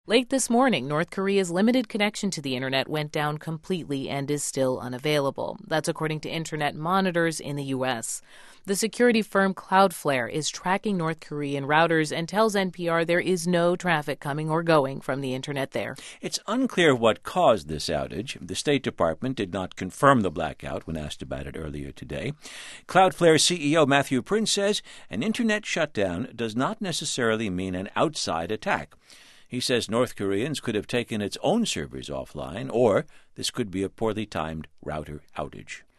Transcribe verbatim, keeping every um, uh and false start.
Late this morning, North Korea's limited connection to the internet went down completely and is still unavailable. That's according to internet monitors in the U S. The security firm Cloudflare is tracking North Korean routers and tells N P R there is no traffic coming or going from the internet there. It's unclear what caused this outage. The State Department did not confirm the blackout when asked about it earlier today. Cloudflare C E O Matthew Prince says an internet shutdown does not necessarily mean an outside attack. He says North Koreans could have taken its own servers offline, or this could be a poorly timed router outage.